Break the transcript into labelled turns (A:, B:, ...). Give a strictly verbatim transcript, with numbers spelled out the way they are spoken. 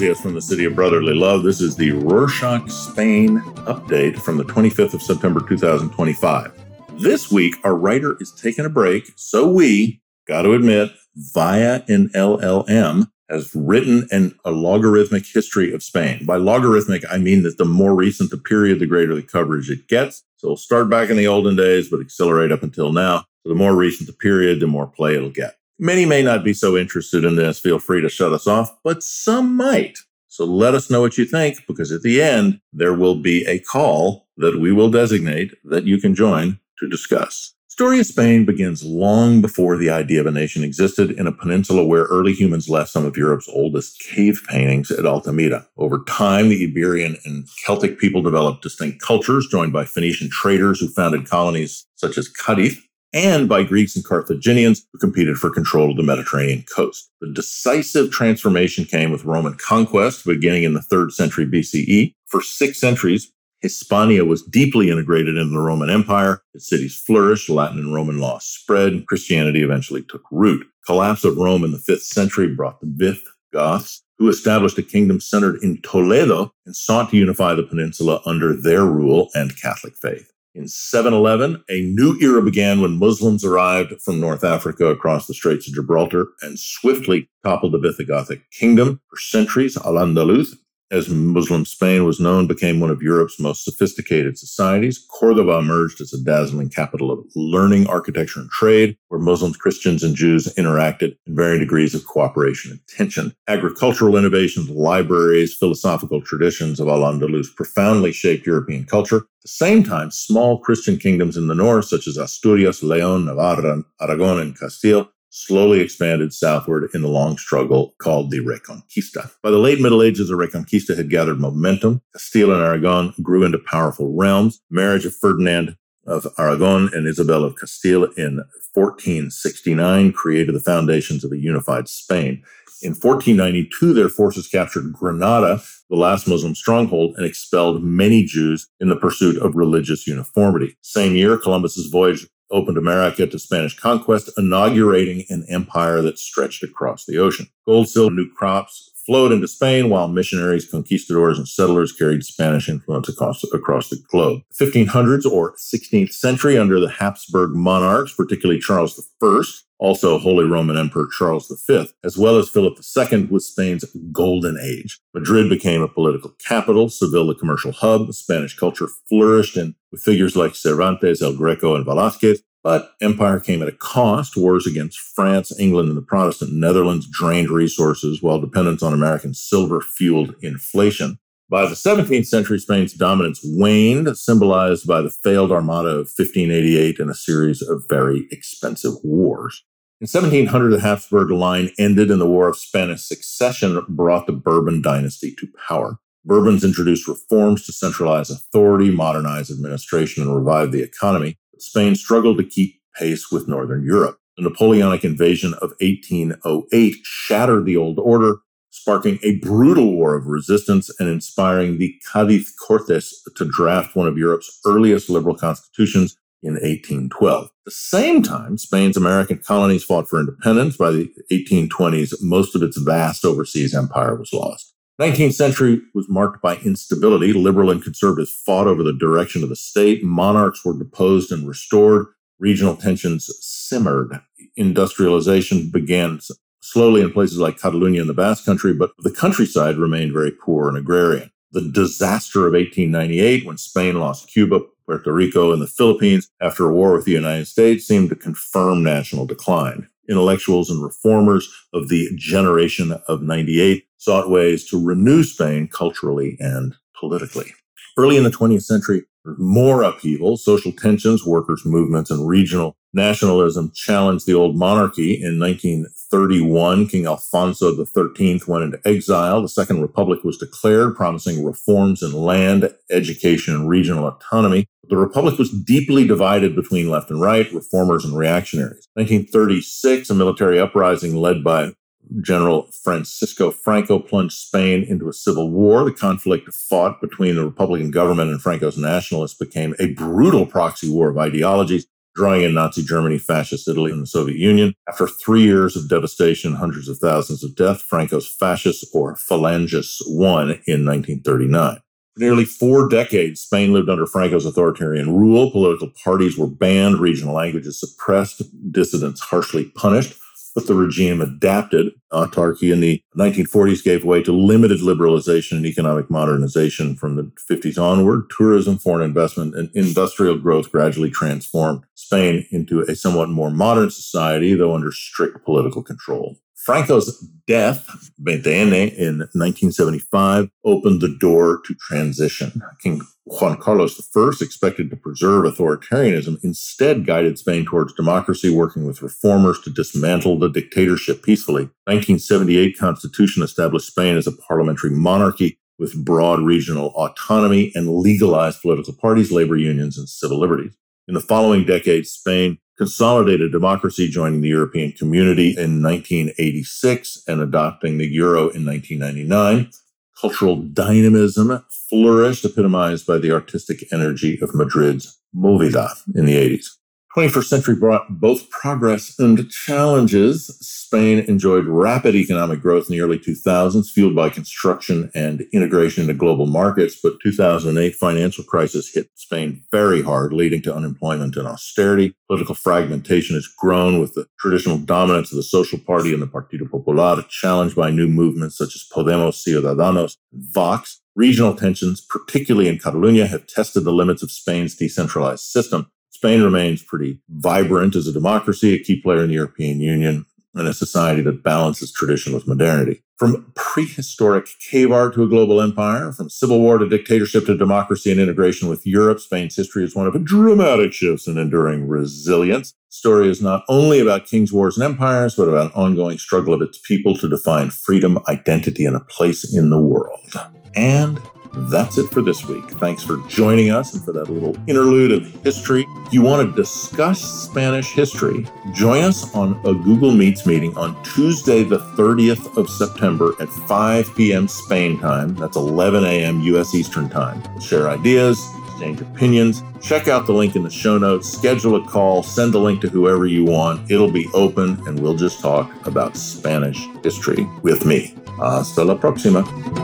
A: dias from the city of brotherly love. This is the Rorschach Spain update from the twenty-fifth of September, two thousand twenty-five. This week, our writer is taking a break, so we, got to admit, via an L L M, has written an, a logarithmic history of Spain. By logarithmic, I mean that the more recent the period, the greater the coverage it gets. So we'll start back in the olden days, but accelerate up until now. So the more recent the period, the more play it'll get. Many may not be so interested in this. Feel free to shut us off, but some might. So let us know what you think, because at the end, there will be a call that we will designate that you can join to discuss. Story of Spain begins long before the idea of a nation existed, in a peninsula where early humans left some of Europe's oldest cave paintings at Altamira. Over time, the Iberian and Celtic people developed distinct cultures, joined by Phoenician traders who founded colonies such as Cadiz, and by Greeks and Carthaginians who competed for control of the Mediterranean coast. The decisive transformation came with Roman conquest, beginning in the third century B C E. For six centuries, Hispania was deeply integrated into the Roman Empire. Its cities flourished, Latin and Roman law spread, and Christianity eventually took root. Collapse of Rome in the fifth century brought the Visigoths, who established a kingdom centered in Toledo and sought to unify the peninsula under their rule and Catholic faith. In seven eleven, a new era began when Muslims arrived from North Africa across the Straits of Gibraltar and swiftly toppled the Visigothic kingdom. For centuries, Al-Andalus, as Muslim Spain was known, became one of Europe's most sophisticated societies. Cordoba emerged as a dazzling capital of learning, architecture, and trade, where Muslims, Christians, and Jews interacted in varying degrees of cooperation and tension. Agricultural innovations, libraries, philosophical traditions of Al-Andalus profoundly shaped European culture. At the same time, small Christian kingdoms in the north, such as Asturias, León, Navarra, Aragon, and Castile, slowly expanded southward in the long struggle called the Reconquista. By the late Middle Ages, the Reconquista had gathered momentum. Castile and Aragon grew into powerful realms. Marriage of Ferdinand of Aragon and Isabel of Castile in fourteen sixty-nine created the foundations of a unified Spain. In fourteen ninety-two, their forces captured Granada, the last Muslim stronghold, and expelled many Jews in the pursuit of religious uniformity. Same year, Columbus's voyage opened America to Spanish conquest, inaugurating an empire that stretched across the ocean. Gold, silver, new crops flowed into Spain, while missionaries, conquistadors, and settlers carried Spanish influence across, across the globe. The fifteen hundreds or sixteenth century, under the Habsburg monarchs, particularly Charles the First, also Holy Roman Emperor Charles the Fifth, as well as Philip the Second, was Spain's golden age. Madrid became a political capital, Seville a commercial hub, Spanish culture flourished, and with figures like Cervantes, El Greco, and Velázquez. But empire came at a cost. Wars against France, England, and the Protestant Netherlands drained resources, while dependence on American silver fueled inflation. By the seventeenth century, Spain's dominance waned, symbolized by the failed Armada of fifteen eighty-eight and a series of very expensive wars. In seventeen hundred, the Habsburg line ended, and the War of Spanish Succession brought the Bourbon dynasty to power. Bourbons introduced reforms to centralize authority, modernize administration, and revive the economy. But Spain struggled to keep pace with Northern Europe. The Napoleonic invasion of eighteen oh eight shattered the old order, sparking a brutal war of resistance and inspiring the Cadiz Cortes to draft one of Europe's earliest liberal constitutions in eighteen twelve. At the same time, Spain's American colonies fought for independence. By the eighteen twenties, most of its vast overseas empire was lost. The nineteenth century was marked by instability. Liberal and conservatives fought over the direction of the state. Monarchs were deposed and restored. Regional tensions simmered. Industrialization began slowly in places like Catalonia and the Basque Country, but the countryside remained very poor and agrarian. The disaster of eighteen ninety-eight, when Spain lost Cuba, Puerto Rico, and the Philippines after a war with the United States, seemed to confirm national decline. Intellectuals and reformers of the generation of ninety-eight sought ways to renew Spain culturally and politically. Early in the twentieth century, there was more upheaval. Social tensions, workers' movements, and regional nationalism challenged the old monarchy. In nineteen thirty-one, King Alfonso the thirteenth went into exile. The Second Republic was declared, promising reforms in land, education, and regional autonomy. The Republic was deeply divided between left and right, reformers and reactionaries. nineteen thirty-six, a military uprising led by General Francisco Franco plunged Spain into a civil war. The conflict fought between the Republican government and Franco's nationalists became a brutal proxy war of ideologies. drawing in Nazi Germany, Fascist Italy, and the Soviet Union. After three years of devastation, hundreds of thousands of deaths, Franco's fascists, or Phalangists, won in nineteen thirty-nine. For nearly four decades, Spain lived under Franco's authoritarian rule. Political parties were banned, regional languages suppressed, dissidents harshly punished. But the regime adapted. Autarky in the nineteen forties gave way to limited liberalization and economic modernization. From the fifties onward, tourism, foreign investment, and industrial growth gradually transformed Spain into a somewhat more modern society, though under strict political control. Franco's death, Veintienne, in nineteen seventy-five, opened the door to transition. King Juan Carlos the First, expected to preserve authoritarianism, instead guided Spain towards democracy, working with reformers to dismantle the dictatorship peacefully. The nineteen seventy-eight Constitution established Spain as a parliamentary monarchy with broad regional autonomy and legalized political parties, labor unions, and civil liberties. In the following decades, Spain consolidated democracy, joining the European Community in nineteen eighty-six and adopting the euro in nineteen ninety-nine. Cultural dynamism flourished, epitomized by the artistic energy of Madrid's Movida in the eighties. twenty-first century brought both progress and challenges. Spain enjoyed rapid economic growth in the early two thousands, fueled by construction and integration into global markets. But two thousand eight financial crisis hit Spain very hard, leading to unemployment and austerity. Political fragmentation has grown, with the traditional dominance of the Social Party and the Partido Popular challenged by new movements such as Podemos, Ciudadanos, and Vox. Regional tensions, particularly in Catalonia, have tested the limits of Spain's decentralized system. Spain remains pretty vibrant as a democracy, a key player in the European Union, and a society that balances tradition with modernity. From prehistoric cave art to a global empire, from civil war to dictatorship to democracy and integration with Europe, Spain's history is one of dramatic shifts and enduring resilience. The story is not only about kings, wars, and empires, but about an ongoing struggle of its people to define freedom, identity, and a place in the world. And that's it for this week. Thanks for joining us and for that little interlude of history. If you want to discuss Spanish history, join us on a Google Meets meeting on Tuesday, the thirtieth of September at five p.m. Spain time. That's eleven a.m. U S Eastern time. We'll share ideas, exchange opinions. Check out the link in the show notes. Schedule a call. Send a link to whoever you want. It'll be open, and we'll just talk about Spanish history with me. Hasta la próxima.